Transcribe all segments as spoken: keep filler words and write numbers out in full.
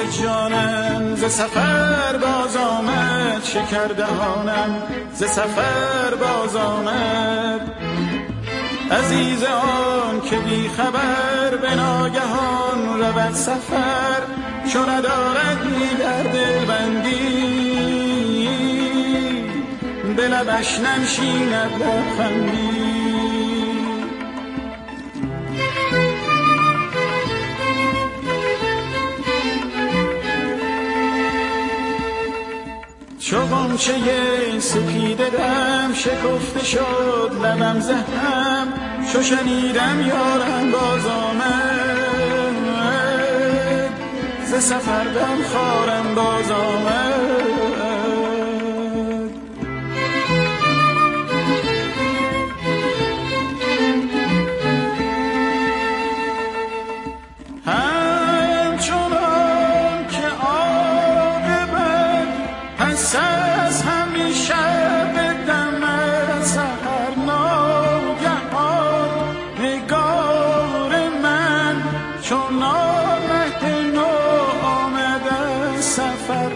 جانم ز سفر باز آمد، شکر دهانم ز سفر باز آمد. عزیز آن که بی خبر به ناگهان رود سفر، چو ندارد در دل بندی به لبش ننشیند لبخندی. چو غنچه سپیده دم شکفته شد لبم ز هم، چو شنیدم یارم باز آمد، ز سفر دم خارم باز آمد. همچنان که عاقبت پس از همیشه به دم سحر ناگهان نگار من چون آمد نو آمد از سفر.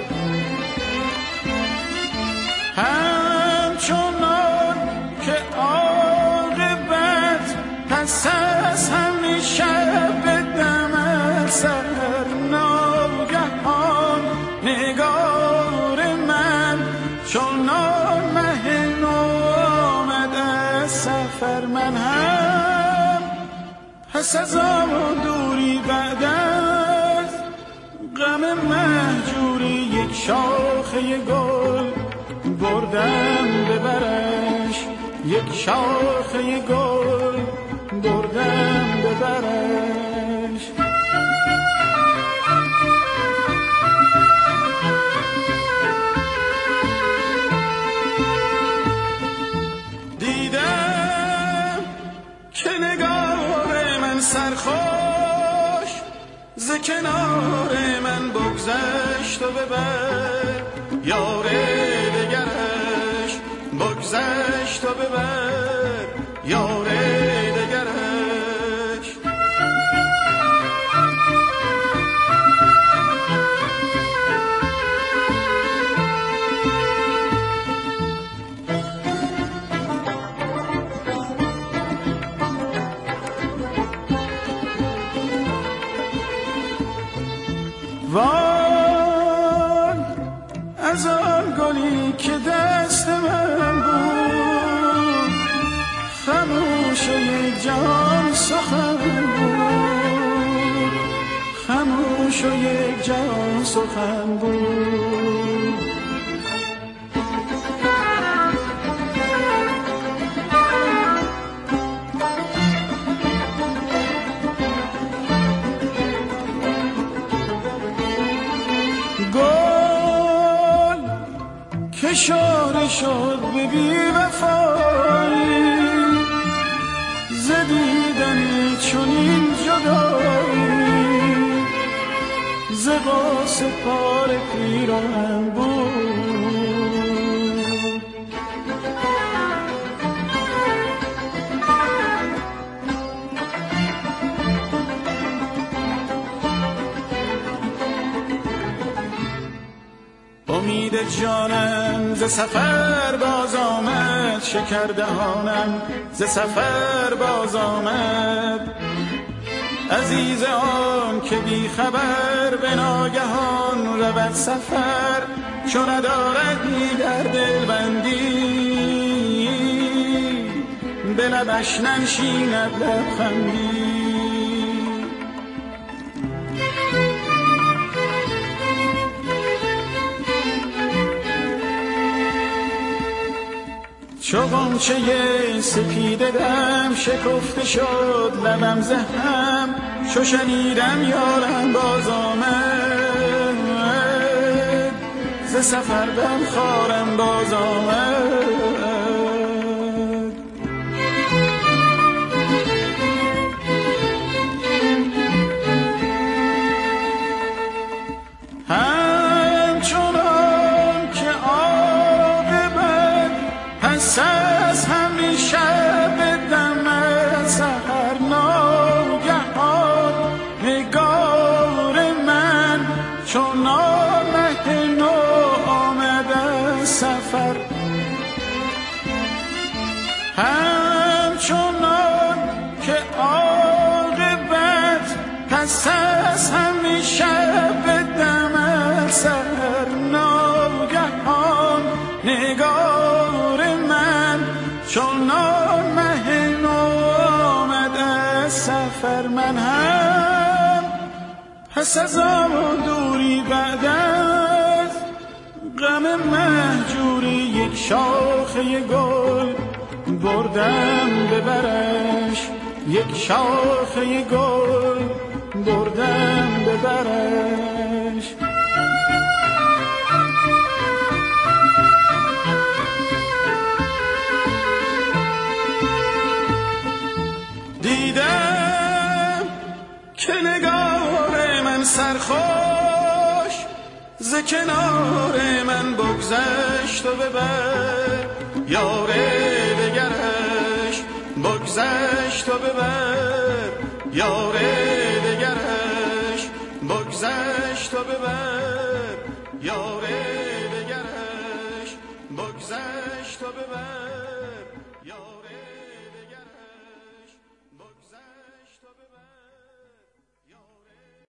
همچنان که عاقبت پس از همیشه به دم سحر ناگهان نگار من چون مه نو آمد از سفر. من هم پس از آن دوری بعد از غم مهجوری یک شاخه گل بردم ببرش، یک شاخه گل بردم ببرش. دیدم که نگار من سرخوش ز کنار من بگذشت و ببر یار دگرش، بگذشت و ببر یار دگرش. وای از آن گلی که دست من بود، خموش و یک جهان سخن بود، خموش و یک جهان سخن بود. که شاره شد به بی وفایی، ز دیدن چنین جدایی، ز قاس پار پیراهن بود. امید جانم ز سفر باز آمد، شکر دهانم ز سفر باز آمد. عزیز آن که بی خبر به ناگهان رود سفر، چو ندارد در دل بندی به لبش ننشیند لبخندی. چو غنچه سپیده دم شکفته شد لبم ز هم، چو شنیدم یارم باز آمد، ز سفر دم خارم باز آمد. همچنان که عاقبت پس از همیشه به دم سحر ناگهان نگار من چون همچنان که عاقبت پس از همیشه به دم سر ناگهان نگار من چنان مه نو آمد از سفر. من هم پس از آن دوری بعد از غم مهجوری یک شاخه گل بردم ببرش، یک شاخه گل بردم ببرش. دیدم که نگار من سرخوش ز کنار من بگذشت و ببر یار دگرش، بگذشت و ببر یار دگرش، بگذشت و ببر یار دگرش، بگذشت و ببر.